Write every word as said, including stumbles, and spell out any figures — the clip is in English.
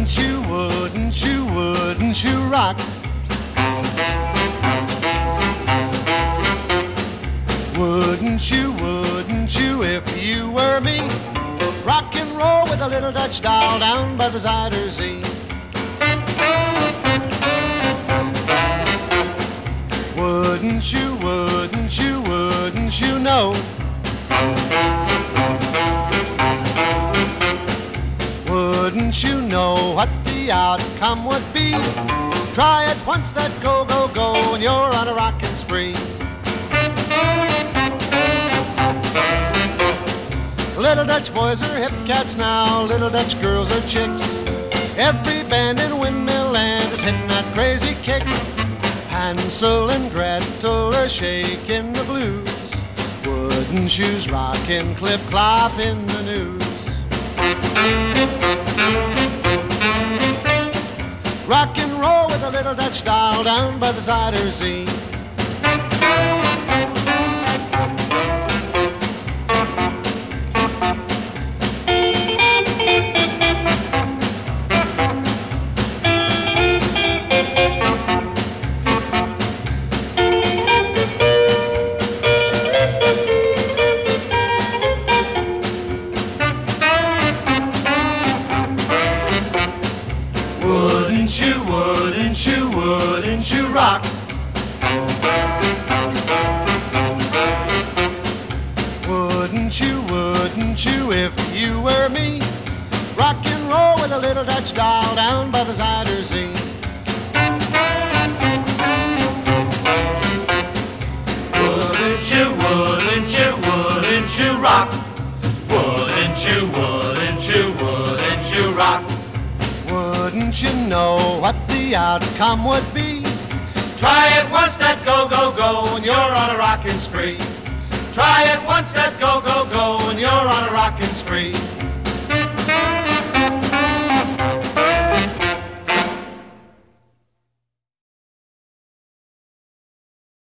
Wouldn't you, wouldn't you, wouldn't you rock? Wouldn't you, wouldn't you, if you were me? Rock and roll with a little Dutch doll down by the Zuider Zee. Wouldn't you, wouldn't you, wouldn't you know? Wouldn't you know what the outcome would be? Try it once, that go, go, go, and you're on a rockin' spree. Little Dutch boys are hip cats now, little Dutch girls are chicks. Every band in Windmill Land is hitting that crazy kick. Hansel and Gretel are shaking the blues. Wooden shoes rockin' clip-clop in the news. Rock and roll with a little Dutch doll down by the Zuider Zee. Wouldn't you, wouldn't you, wouldn't you rock? Wouldn't you, wouldn't you, if you were me? Rock and roll with a little Dutch doll down by the Zuider Zee. Wouldn't you, wouldn't you, wouldn't you rock? Wouldn't you, wouldn't you, wouldn't you rock? Wouldn't you know what the outcome would be? Try it once, that go, go, go, and you're on a rockin' spree. Try it once, that go, go, go, and you're on a rockin' spree.